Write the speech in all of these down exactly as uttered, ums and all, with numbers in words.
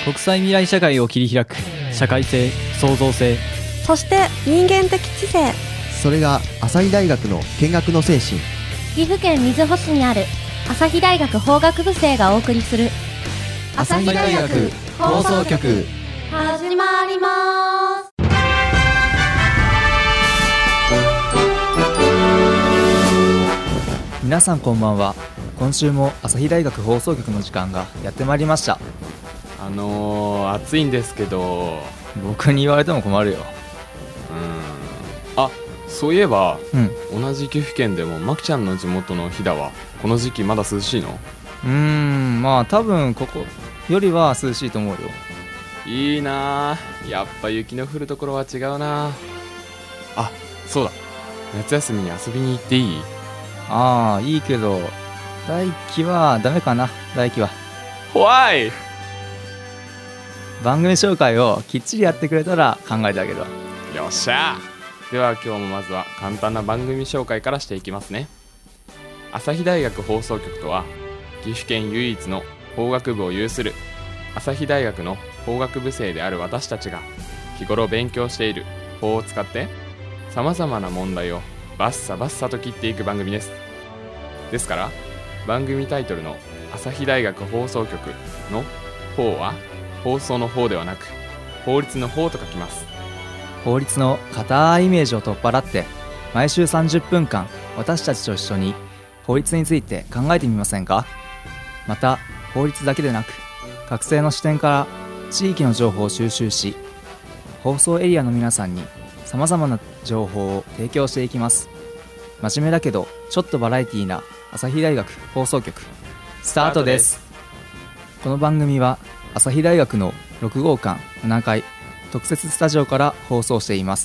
国際未来社会を切り開く社会性、創造性、 そして人間的知性。 それが朝日大学の見学の精神。 岐阜県瑞穂市にある朝日大学法学部生がお送りする朝日大学放送局、 始まります。 皆さんこんばんは。今週も朝日大学放送局の時間がやってまいりました。 あのー、暑いんですけど。 僕に言われても困るよ。 うん。あ、そういえば、 うん、 同じ岐阜県でもまきちゃんの地元の飛騨はこの時期まだ涼しいの？ うーん、まあ多分ここよりは涼しいと思うよ。 いいなぁ、やっぱ雪の降るところは違うな。あ、そうだ、夏休みに遊びに行っていい？ ああ、いいけど大輝はダメかな。大輝は怖い。 番組紹介をきっちりやってくれたら考えてあげるわ。 よっしゃ。では今日もまずは簡単な番組紹介からしていきますね。朝日大学放送局とは、岐阜県唯一の法学部を有する朝日大学の法学部生である私たちが日頃勉強している法を使ってさまざまな問題をバッサバッサと切っていく番組です。ですから番組タイトルの朝日大学放送局の法は放送の法ではなく法律の法と書きます。 法律の固いイメージを取っ払って毎週さんじゅっぷんかん私たちと一緒に法律について考えてみませんか？また法律だけでなく学生の視点から地域の情報を収集し、放送エリアの皆さんにさまざまな情報を提供していきます。真面目だけどちょっとバラエティーな朝日大学放送局スタートです。この番組は朝日大学のろくごうかんななかい特設スタジオから放送しています。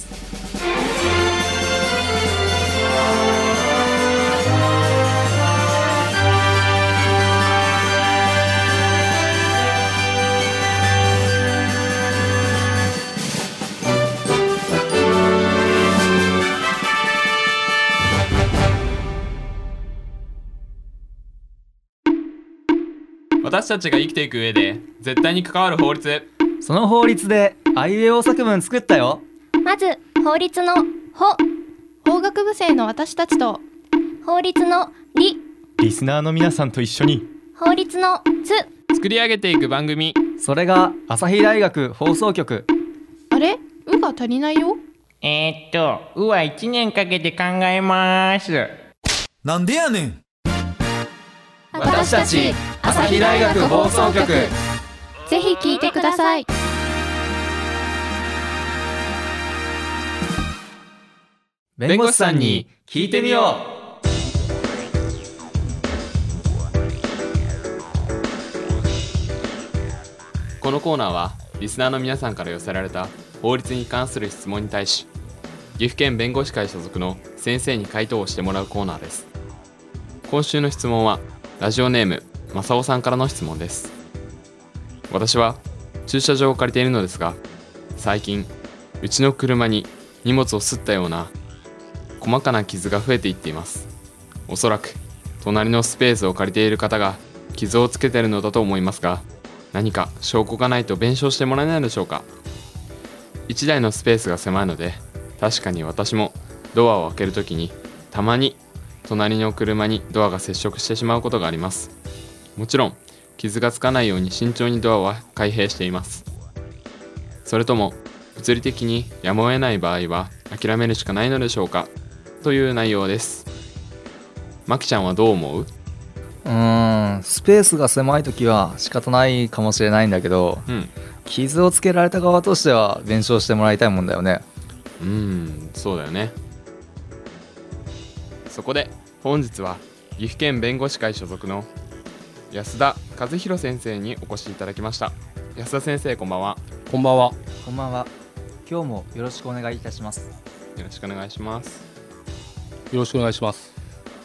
私たちが生きていく上で絶対に関わる法律。 その法律であいうえお作文作ったよ。 まず法律の法、 法学部生の私たちと法律の理、 リスナーの皆さんと一緒に法律のつ作り上げていく番組。 それが朝日大学放送局。 あれ、うが足りないよ。 えー、っとうはいちねんかけて考えます。 なんでやねん。 私たち朝日大学放送局、ぜひ聞いてください。 弁護士さんに聞いてみよう。 このコーナーはリスナーの皆さんから寄せられた法律に関する質問に対し、岐阜県弁護士会所属の先生に回答をしてもらうコーナーです。今週の質問はラジオネームまさおさんからの質問です。私は駐車場を借りているのですが、最近うちの車に荷物をすったような細かな傷が増えていっています。おそらく隣のスペースを借りている方が傷をつけているのだと思いますが、何か証拠がないと弁償してもらえないでしょうか。いちだいのスペースが狭いので、確かに私もドアを開けるときにたまに隣の車にドアが接触してしまうことがあります。もちろん傷がつかないように慎重にドアは開閉しています。それとも物理的にやむを得ない場合は諦めるしかないのでしょうか、という内容です。まきちゃんはどう思う？ うーん、スペースが狭いときは仕方ないかもしれないんだけど、 うん、 傷をつけられた側としては弁償してもらいたいもんだよね。 うーん、そうだよね。そこで本日は岐阜県弁護士会所属の安田和弘先生にお越しいただきました。安田先生、こんばんは。 こんばんは。 こんばんは。今日もよろしくお願いいたします。 よろしくお願いします。 よろしくお願いします。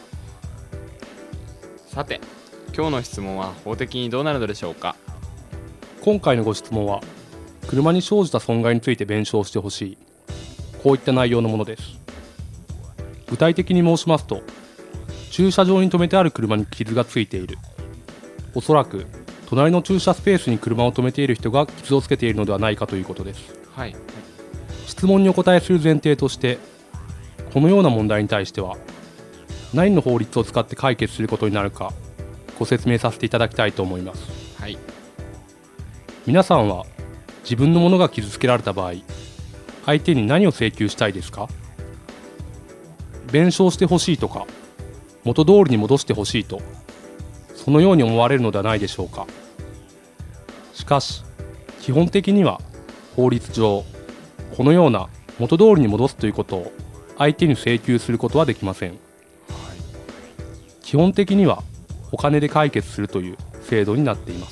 さて、今日の質問は法的にどうなるのでしょうか。 今回のご質問は、車に生じた損害について弁償してほしい、こういった内容のものです。具体的に申しますと、駐車場に停めてある車に傷がついている、おそらく隣の駐車スペースに車を止めている人が傷をつけているのではないかということです。 はい、 質問にお答えする前提として、このような問題に対しては何の法律を使って解決することになるかご説明させていただきたいと思います。 はい、 皆さんは自分のものが傷つけられた場合、相手に何を請求したいですか？弁償してほしいとか、元通りに戻してほしいと、そのように思われるのではないでしょうか。しかし、基本的には法律上、このような元通りに戻すということを相手に請求することはできません。はい、基本的にはお金で解決するという制度になっています。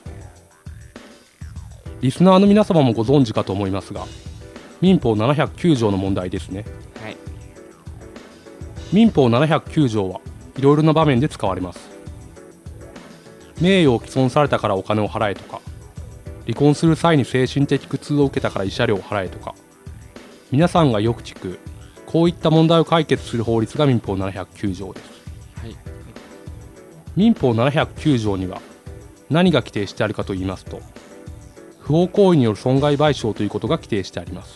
リスナーの皆様もご存知かと思いますが、民法ななひゃくきゅう条の問題ですね。 はい、 民法ななひゃくきゅう条はいろいろな場面で使われます。名誉を毀損されたからお金を払えとか、離婚する際に精神的苦痛を受けたから慰謝料を払えとか、皆さんがよく聞くこういった問題を解決する法律が民法ななひゃくきゅう条です。 はい、 民法ななひゃくきゅう条には何が規定してあるかといいますと、不法行為による損害賠償ということが規定してあります。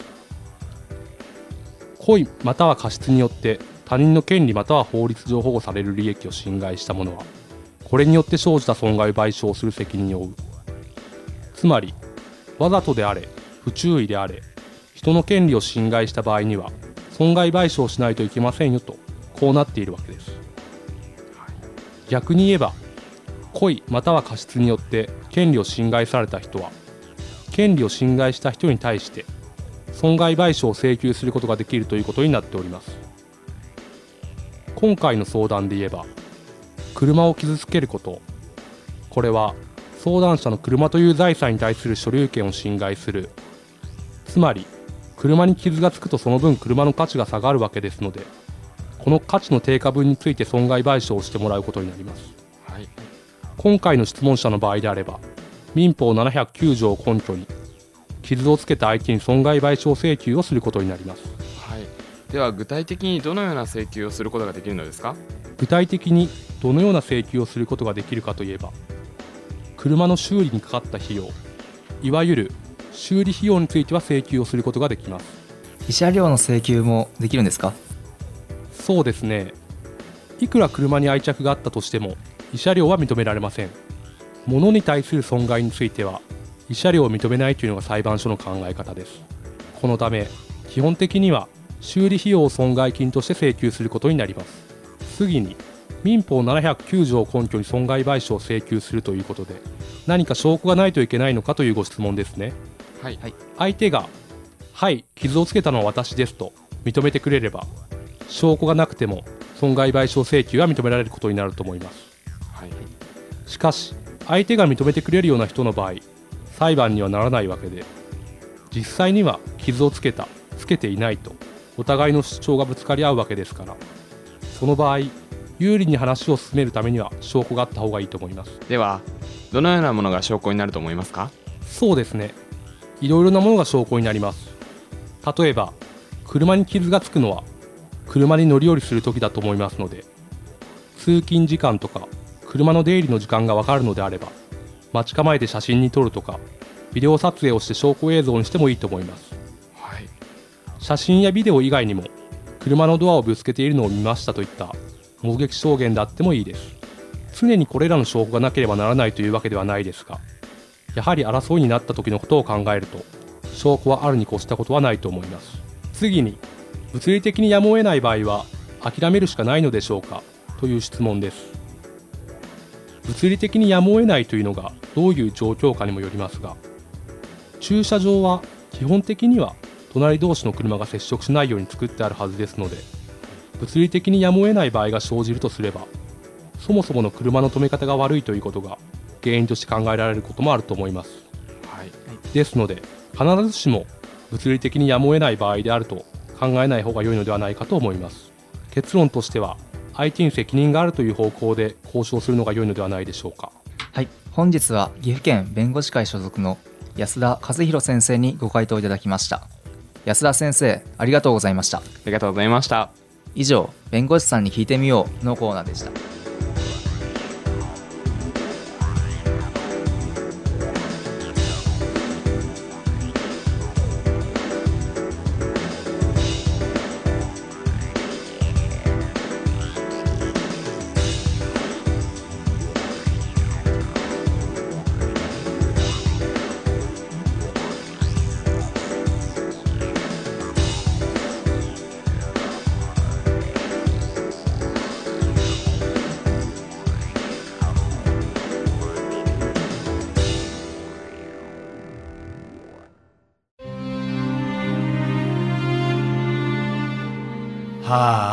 故意または過失によって他人の権利または法律上保護される利益を侵害した者は、これによって生じた損害賠償をする責任を負う。つまり、わざとであれ不注意であれ人の権利を侵害した場合には損害賠償をしないといけませんよと、こうなっているわけです。逆に言えば、故意または過失によって権利を侵害された人は、権利を侵害した人に対して損害賠償を請求することができるということになっております。今回の相談で言えば、車を傷つけること、これは相談者の車という財産に対する所有権を侵害する。つまり、車に傷がつくとその分車の価値が下がるわけですので、この価値の低下分について損害賠償をしてもらうことになります。 はい、 今回の質問者の場合であれば、民法ななひゃくきゅう条を根拠に傷をつけた相手に損害賠償請求をすることになります。 はい、では具体的にどのような請求をすることができるのですか？ 具体的にどのような請求をすることができるかといえば、車の修理にかかった費用、いわゆる修理費用については請求をすることができます。 慰謝料の請求もできるんですか？ そうですね。いくら車に愛着があったとしても慰謝料は認められません。物に対する損害については慰謝料を認めないというのが裁判所の考え方です。このため基本的には修理費用を損害金として請求することになります。次に、民法ななひゃくきゅう条を根拠に損害賠償を請求するということで、何か証拠がないといけないのかというご質問ですね。 はい、 相手がはい傷をつけたのは私ですと認めてくれれば、証拠がなくても損害賠償請求は認められることになると思います。 はい、 しかし相手が認めてくれるような人の場合、裁判にはならないわけで、実際には傷をつけたつけていないとお互いの主張がぶつかり合うわけですから、その場合有利に話を進めるためには証拠があった方がいいと思います。 ではどのようなものが証拠になると思いますか？ そうですね、いろいろなものが証拠になります。例えば車に傷がつくのは車に乗り降りするときだと思いますので、通勤時間とか車の出入りの時間がわかるのであれば、待ち構えて写真に撮るとかビデオ撮影をして証拠映像にしてもいいと思います。 はい、 写真やビデオ以外にも車のドアをぶつけているのを見ましたといった目撃証言であってもいいです。常にこれらの証拠がなければならないというわけではないですが、やはり争いになった時のことを考えると証拠はあるに越したことはないと思います。次に、物理的にやむを得ない場合は諦めるしかないのでしょうかという質問です。物理的にやむを得ないというのがどういう状況かにもよりますが、駐車場は基本的には隣同士の車が接触しないように作ってあるはずですので、物理的にやむを得ない場合が生じるとすれば、そもそもの車の止め方が悪いということが原因として考えられることもあると思います。 はい、 ですので必ずしも物理的にやむを得ない場合であると考えない方が良いのではないかと思います。結論としては相手に責任があるという方向で交渉するのが良いのではないでしょうか。 はい、本日は岐阜県弁護士会所属の安田和弘先生にご回答いただきました。安田先生、ありがとうございました。 ありがとうございました。 以上、弁護士さんに聞いてみようのコーナーでした。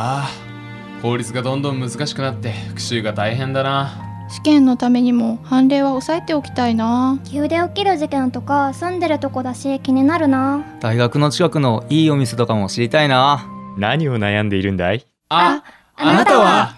ああ、法律がどんどん難しくなって復習が大変だな。 試験のためにも判例は抑えておきたいな。 急で起きる事件とか住んでるとこだし気になるな。 大学の近くのいいお店とかも知りたいな。 何を悩んでいるんだい？ あ、あなたは？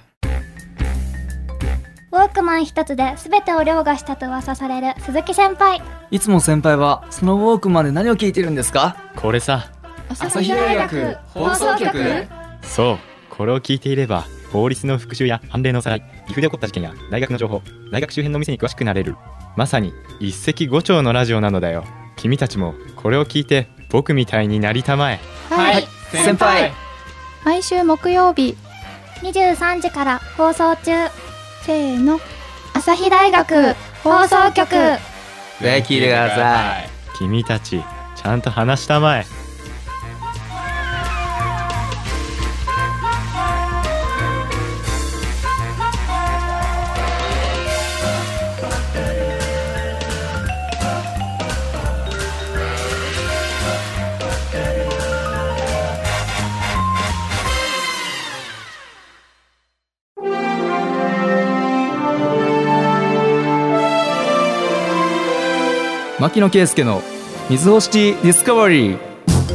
ウォークマン一つで全てを凌駕したと噂される鈴木先輩。 いつも先輩はそのウォークマンで何を聞いてるんですか？ これさ。 朝日大学放送局。 そう、これを聞いていれば法律の復習や判例のおさらい、岐阜で起こった事件や大学の情報、大学周辺の店に詳しくなれる。まさに一石五鳥のラジオなのだよ。君たちもこれを聞いて僕みたいになりたまえ。 はい、はい、 先輩。 毎週木曜日にじゅうさんじから放送中。 せーの、 朝日大学放送局。 ぜひ聞いてください。 君たちちゃんと話したまえ。 牧野圭介の水星ティーディスカバリー。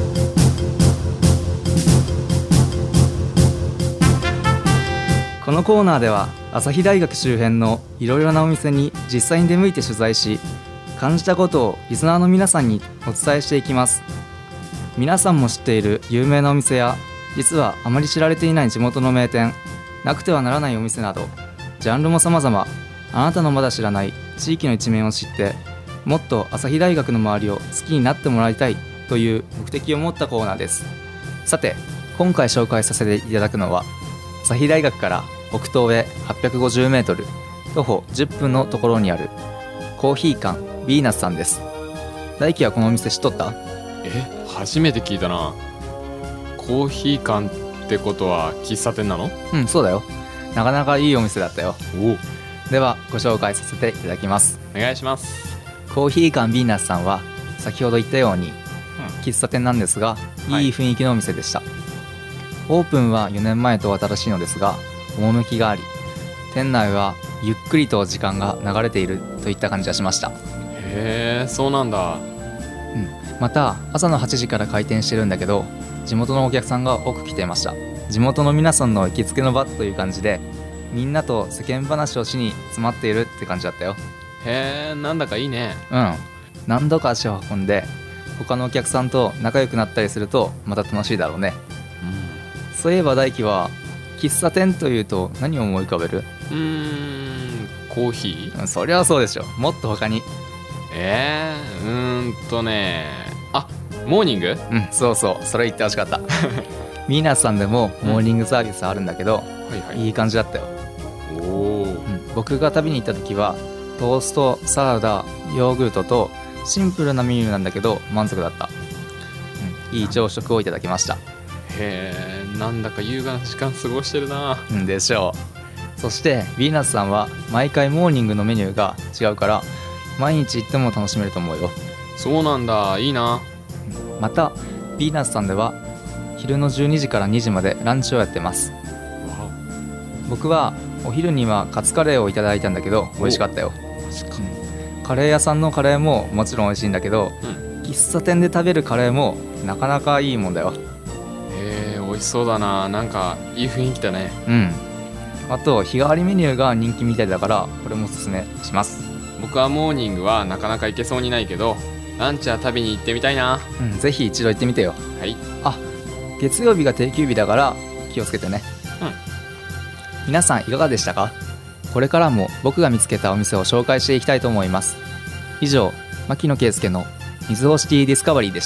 このコーナーでは朝日大学周辺のいろいろなお店に実際に出向いて取材し、感じたことをリスナーの皆さんにお伝えしていきます。皆さんも知っている有名なお店や、実はあまり知られていない地元の名店、なくてはならないお店など、ジャンルも様々、あなたのまだ知らない地域の一面を知って、もっと朝日大学の周りを好きになってもらいたいという目的を持ったコーナーです。さて、今回紹介させていただくのは、朝日大学から北東へはっぴゃくごじゅうメートル、徒歩じゅっぷんのところにあるコーヒー館ヴィーナスさんです。大輝はこのお店知っとった？ え、初めて聞いたな。コーヒー館ってことは喫茶店なの？ うん、そうだよ。なかなかいいお店だったよ。 お。 ではご紹介させていただきます。 お願いします。 コーヒー館ヴィーナスさんは先ほど言ったように、うん、喫茶店なんですが、いい雰囲気のお店でした、はい。オープンはよねんまえと新しいのですが、趣があり、店内はゆっくりと時間が流れているといった感じがしました。 へえ、そうなんだ。 うん、また朝のはちじから開店してるんだけど、地元のお客さんが多く来ていました。地元の皆さんの行きつけの場という感じで、みんなと世間話をしに詰まっているって感じだったよ。 へえ、なんだかいいね。 うん、何度か足を運んで他のお客さんと仲良くなったりするとまた楽しいだろうね、うん、そういえば大輝は喫茶店というと何を思い浮かべる？ うーん、コーヒー？ そりゃそうでしょ。もっと他に。 えー、うーんとねあ、モーニング？ うん、そうそう、それ言ってほしかったミーナスさんでもモーニングサービスあるんだけど、うん、はいはい、いい感じだったよ。おー、うん、僕が旅に行った時はトースト、サラダ、ヨーグルトとシンプルなメニューなんだけど満足だった、うん、いい朝食をいただきました。 へえ、なんだか優雅な時間過ごしてるな。 うんでしょう。そしてヴィーナスさんは毎回モーニングのメニューが違うから毎日行っても楽しめると思うよ。 そうなんだ、いいな。 またヴィーナスさんでは昼のじゅうにじからにじまでランチをやってます。僕はお昼にはカツカレーをいただいたんだけど美味しかったよ。うん、カレー屋さんのカレーももちろん美味しいんだけど、うん、喫茶店で食べるカレーもなかなかいいもんだよ。 へえ、美味しそうだな。なんかいい雰囲気だね。 うん。あと日替わりメニューが人気みたいだからこれもおすすめします。 僕はモーニングはなかなか行けそうにないけどランチは食べに行ってみたいな。 うん、ぜひ一度行ってみてよ。 はい。 あ、月曜日が定休日だから気をつけてね。うん。皆さんいかがでしたか？これからも僕が見つけたお店を紹介していきたいと思います。以上、牧野圭介の水星ティーディスカバリーでした。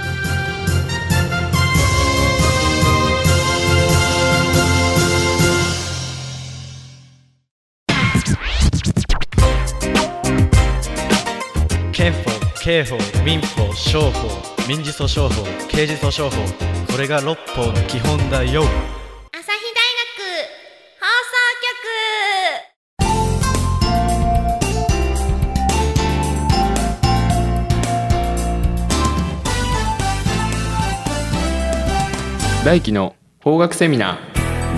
憲法、刑法、民法、商法、民事訴訟法、刑事訴訟法、これが六法の基本だよ。 大輝の法学セミナー。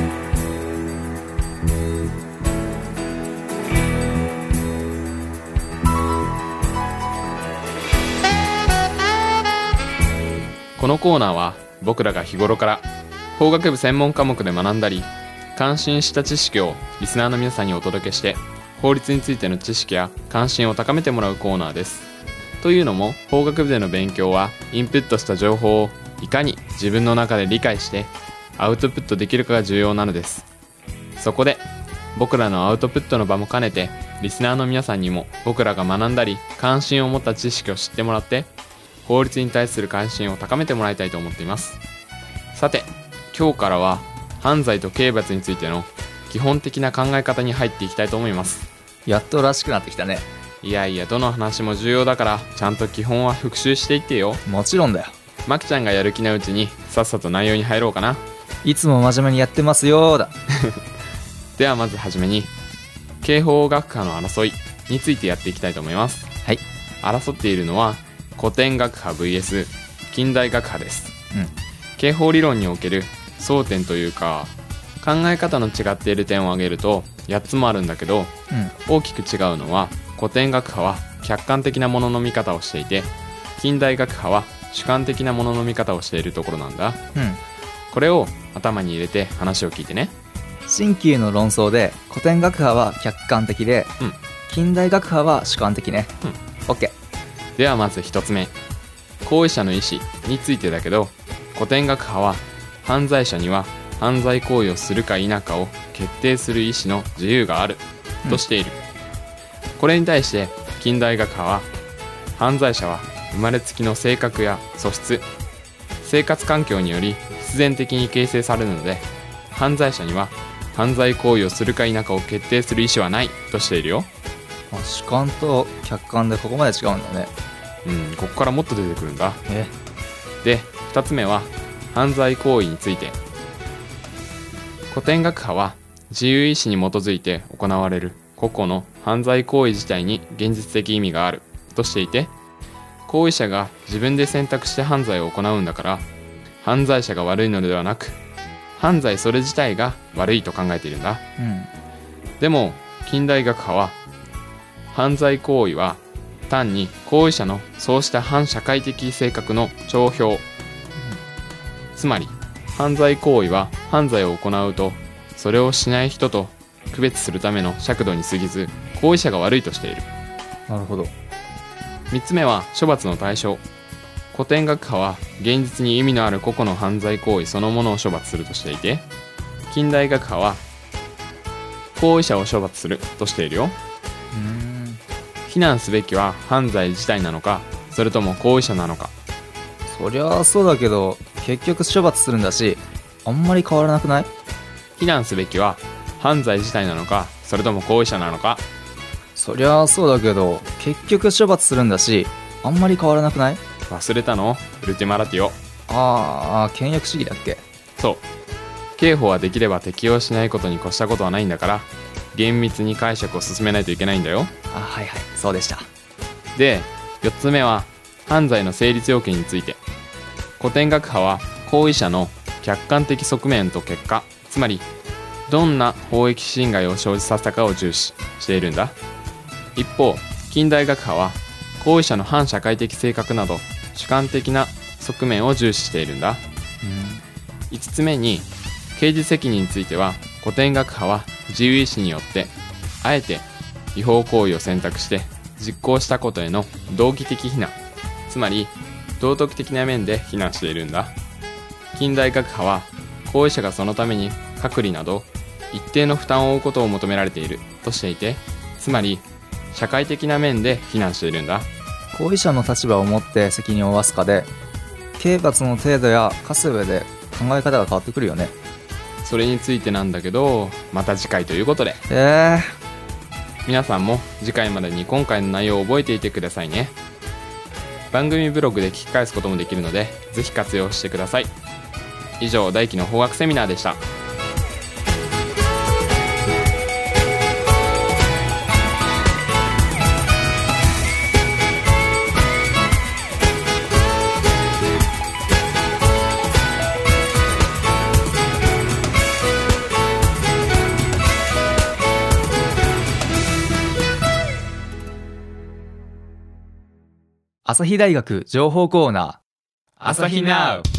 このコーナーは僕らが日頃から法学部専門科目で学んだり関心した知識をリスナーの皆さんにお届けして法律についての知識や関心を高めてもらうコーナーです。というのも法学部での勉強はインプットした情報をいかに自分の中で理解してアウトプットできるかが重要なのです。そこで僕らのアウトプットの場も兼ねてリスナーの皆さんにも僕らが学んだり関心を持った知識を知ってもらって法律に対する関心を高めてもらいたいと思っています。さて今日からは犯罪と刑罰についての基本的な考え方に入っていきたいと思います。 やっとらしくなってきたね。 いやいやどの話も重要だからちゃんと基本は復習していってよ。 もちろんだよ。 まきちゃんがやる気なうちにさっさと内容に入ろうかな。 いつも真面目にやってますよーだではまずはじめに刑法学科の争いについてやっていきたいと思います。 はい。 争っているのは古典学派 ブイエス 近代学派です、 うん、 刑法理論における争点というか考え方の違っている点を挙げるとやっつもあるんだけど、 うん、 大きく違うのは古典学派は客観的なものの見方をしていて近代学派は主観的なものの見方をしているところなんだ、 うん、 これを頭に入れて話を聞いてね。 新旧の論争で古典学派は客観的で、 うん、 近代学派は主観的ね、 うん、 OK。 ではまず一つ目行為者の意思についてだけど古典学派は犯罪者には犯罪行為をするか否かを決定する意思の自由があるとしている、うん、これに対して近代学派は犯罪者は生まれつきの性格や素質生活環境により必然的に形成されるので犯罪者には犯罪行為をするか否かを決定する意思はないとしているよ。 主観と客観でここまで違うんだね。 うん、ここからもっと出てくるんだ。 えでふたつめは犯罪行為について古典学派は自由意志に基づいて行われる個々の犯罪行為自体に現実的意味があるとしていて行為者が自分で選択して犯罪を行うんだから犯罪者が悪いのではなく犯罪それ自体が悪いと考えているんだ、 うん、 でも近代学派は犯罪行為は単に行為者のそうした反社会的性格の帳票、うん、つまり犯罪行為は犯罪を行うとそれをしない人と区別するための尺度に過ぎず行為者が悪いとしている。 なるほど。 みっつめは処罰の対象。古典学派は現実に意味のある個々の犯罪行為そのものを処罰するとしていて近代学派は行為者を処罰するとしているよ。 うーん非難すべきは犯罪自体なのかそれとも行為者なのか。 そりゃそうだけど結局処罰するんだしあんまり変わらなくない？ 非難すべきは犯罪自体なのかそれとも行為者なのか。 そりゃそうだけど結局処罰するんだしあんまり変わらなくない？ 忘れたの？ウルティマラティオ。 ああ倹約主義だっけ？ そう。刑法はできれば適用しないことに越したことはないんだから厳密に解釈を進めないといけないんだよ。 あ、はいはいそうでした。 でよっつめは犯罪の成立要件について古典学派は行為者の客観的側面と結果つまりどんな法益侵害を生じさせたかを重視しているんだ。一方近代学派は行為者の反社会的性格など主観的な側面を重視しているんだ。 うん、 いつつめに刑事責任については古典学派は自由意志によってあえて違法行為を選択して実行したことへの動機的非難つまり道徳的な面で非難しているんだ。近代学派は行為者がそのために隔離など一定の負担を負うことを求められているとしていてつまり社会的な面で非難しているんだ。 行為者の立場を持って責任を負わすかで刑罰の程度や科す上で考え方が変わってくるよね。 それについてなんだけどまた次回ということでえー、 皆さんも次回までに今回の内容を覚えていてくださいね。番組ブログで聞き返すこともできるのでぜひ活用してください。以上大輝の法学セミナーでした。 朝日大学情報コーナー、 朝日ナウ。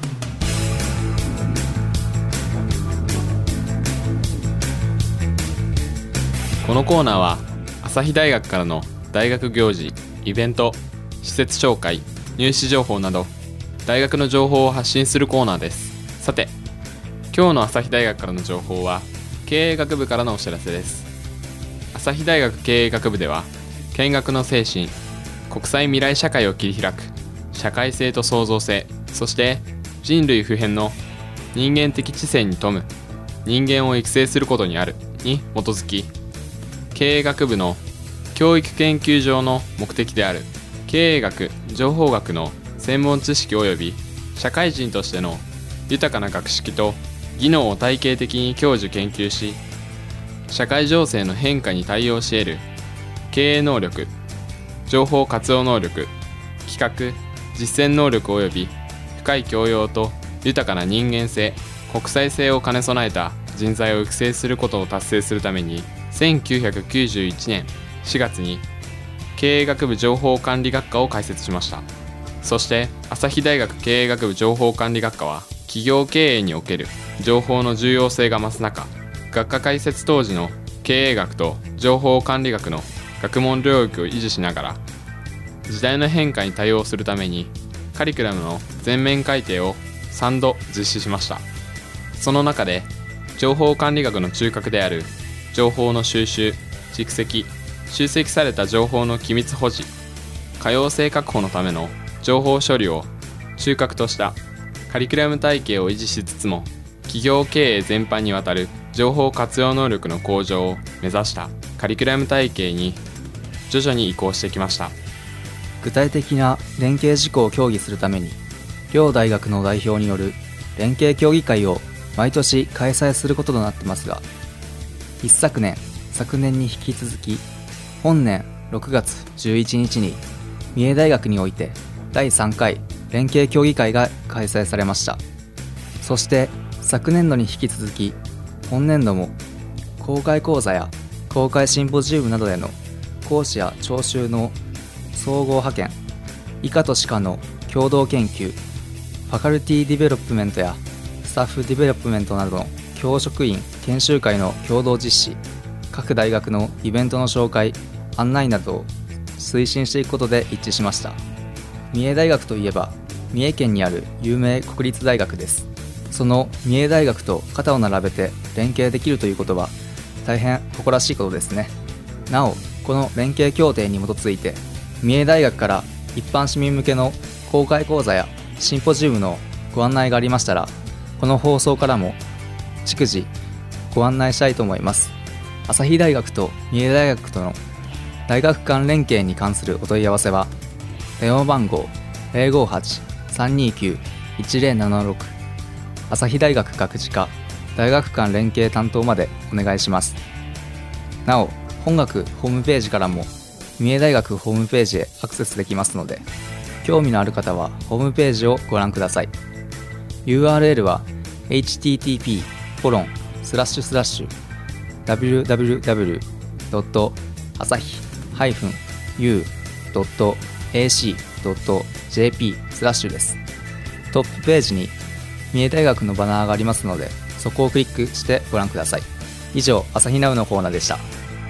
このコーナーは朝日大学からの大学行事、イベント、施設紹介、入試情報など大学の情報を発信するコーナーです。さて、今日の朝日大学からの情報は経営学部からのお知らせです。朝日大学経営学部では見学の精神、国際未来社会を切り開く社会性と創造性、そして人類普遍の人間的知性に富む人間を育成することにあるに基づき、経営学部の教育研究上の目的である経営学・情報学の専門知識及び社会人としての豊かな学識と技能を体系的に享受研究し、社会情勢の変化に対応し得る経営能力、情報活用能力、企画・実践能力及び深い教養と豊かな人間性、国際性を兼ね備えた人材を育成することを達成するために、せんきゅうひゃくきゅうじゅういちねんしがつに経営学部情報管理学科を開設しました。そして朝日大学経営学部情報管理学科は企業経営における情報の重要性が増す中、学科開設当時の経営学と情報管理学の学問領域を維持しながら、時代の変化に対応するためにカリキュラムの全面改定をさんど実施しました。その中で情報管理学の中核である情報の収集、蓄積、集積された情報の機密保持、可用性確保のための情報処理を中核としたカリキュラム体系を維持しつつも、企業経営全般にわたる情報活用能力の向上を目指したカリキュラム体系に徐々に移行してきました。 具体的な連携事項を協議するために、両大学の代表による連携協議会を毎年開催することとなってますが、一昨年、昨年に引き続き、本年ろくがつじゅういちにちに三重大学においてだいさんかい連携協議会が開催されました。そして昨年度に引き続き、本年度も公開講座や公開シンポジウムなどでの講師や聴衆の総合派遣、以下としかの共同研究、ファカルティディベロップメントやスタッフディベロップメントなどの教職員研修会の共同実施、各大学のイベントの紹介、案内などを推進していくことで一致しました。三重大学といえば、三重県にある有名国立大学です。その三重大学と肩を並べて連携できるということは、大変誇らしいことですね。なお、この連携協定に基づいて、三重大学から一般市民向けの公開講座やシンポジウムのご案内がありましたら、この放送からも逐次ご案内したいと思います。朝日大学と三重大学との大学間連携に関するお問い合わせは、電話番号 ゼロごはち さんにきゅう いちゼロななろく 朝日大学学士課大学間連携担当までお願いします。なお、本学ホームページからも三重大学ホームページへアクセスできますので、興味のある方はホームページをご覧ください。 ユーアールエル は エイチティーティーピーコロンスラッシュスラッシュダブリューダブリューダブリュードットアサヒハイフンユードットエーシードットジェーピー スラッシュです。トップページに三重大学のバナーがありますので、そこをクリックしてご覧ください。以上、朝日ナウのコーナーでした。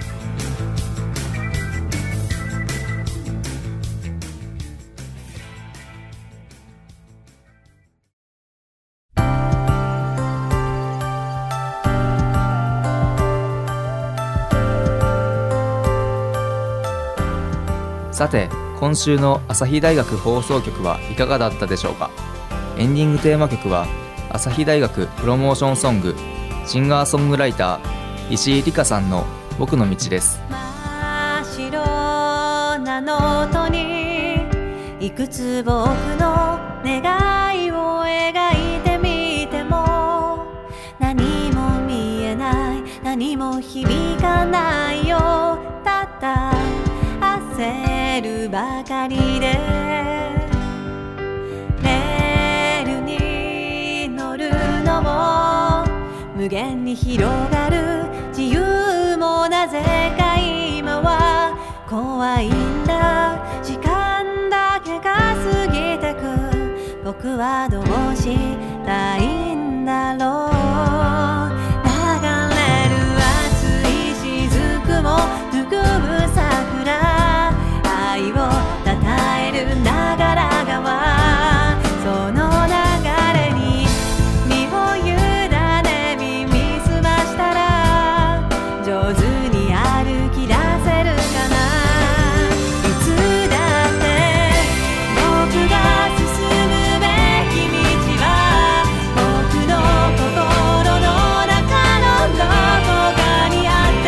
さて、今週の朝日大学放送局はいかがだったでしょうか。エンディングテーマ曲は朝日大学プロモーションソング、シンガーソングライター石井理香さんの僕の道です。 真っ白なノートにいくつ僕の願いを描いてみても、何も見えない、何も響かないよ、たった焦るばかりで、レールに乗るのも無限に広がる自由も、なぜか今は怖いんだ、時間だ僕はどうしたいんだろう。流れる熱い雫も含む桜、愛をたたえる長良川、その流れに身を委ね耳すましたら上手に歩き出せるかな。いつだって僕が進むべき道は僕の心の中のどこかにあって、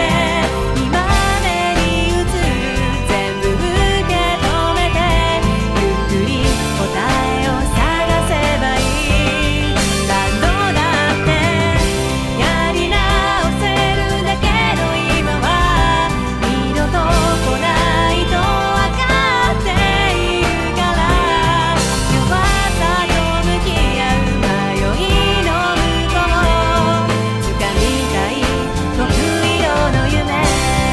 今目に映る全部受け止めてゆっくり答えを探せばいい。何度だってやり直せるんだけど、今は二度と来ないと分かっているから、弱さと向き合う迷いの向こう、掴みたい僕色の夢。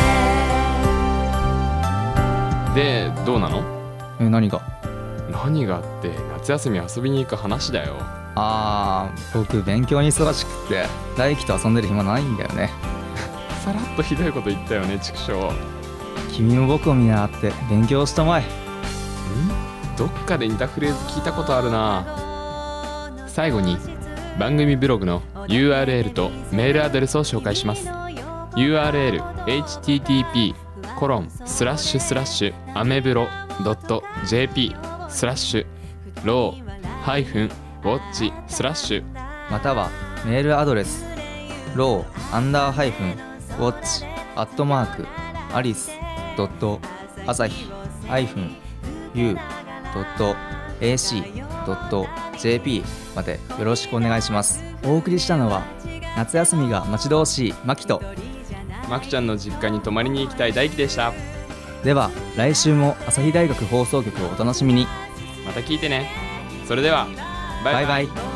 で、どうなの？ え、何が？ 何がって夏休み遊びに行く話だよ。 あー、僕勉強に忙しくって大輝と遊んでる暇ないんだよね。 さらっとひどいこと言ったよね、畜生。 君も僕を見習って勉強したまえ。 ん？どっかで似たフレーズ聞いたことあるな。最後に番組ブログの ユーアールエル とメールアドレスを紹介します。 ユーアールエル エイチティーティーピー コロンスラッシュスラッシュアメブロ ドット ジェーピー スラッシュローハイフンウォッチスラッシュ、 またはメールアドレスローアンダーハイフンウォッチアットマークアリスドットアサヒハイフンユードットエーシードットジェーピー までよろしくお願いします。お送りしたのは夏休みが待ち遠しいマキとマキちゃんの実家に泊まりに行きたい大輝でした。 では来週も朝日大学放送局をお楽しみに。 また聞いてね。それではバイバイ。 バイバイ。